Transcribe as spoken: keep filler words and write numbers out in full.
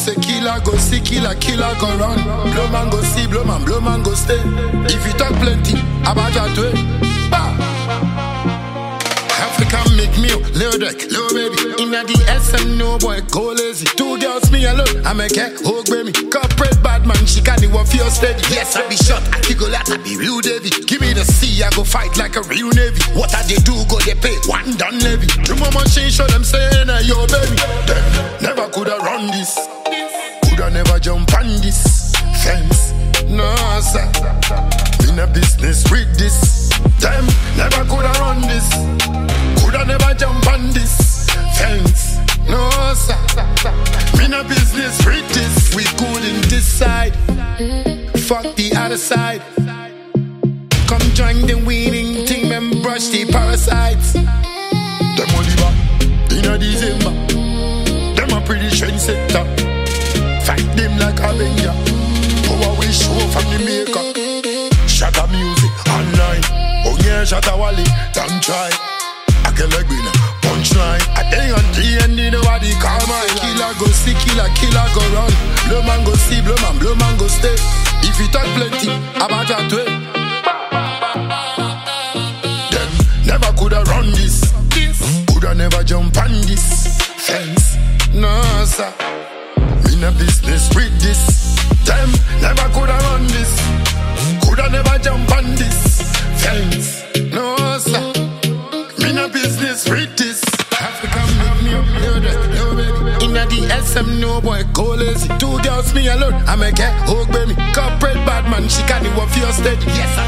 say killer go see, killer, killer go run. Blow man go see, blow man, blow man go stay. If you talk plenty about that way, bah. African make me little deck, little baby. Inna the S M no boy go lazy. Two girls me alone, I make her hug baby. Corporate bad man, she can't even feel steady. Yes, I be shot, I kick a lot, I be real Davy. Give me the C, I go fight like a real navy. What I they do, go they pay one done levy. The mama she show them saying, hey, yo baby. Them never coulda run this, coulda never jump on this fence. No sir, in a business with this. Them never coulda run this, coulda never jump on this fence. No sir, me no business with this. We couldn't decide, fuck the other side. Come join the winning team and brush the parasites. Them Oliver in a December, them a pretty trendsetter. Fight them like a Avenger. Power we show from the maker. Shatter music online. Oh yeah, shatter Wally, don't try. I can like winner, punchline. I day on T and nobody call my killer go see, killer, killer go run. Blow man go see, blow man, blow man go stay. If you talk plenty about that way, them never coulda run this, coulda never jump on this fence. No sir, in a business with this. Them never coulda run this, coulda never jump on this fence. No sir, me no business with this. African make me up, yo, yo baby. Inna the S M no boy go lazy. Two girls me alone, I make her hug baby. Corporate bad man, she can't even feel steady. Yes,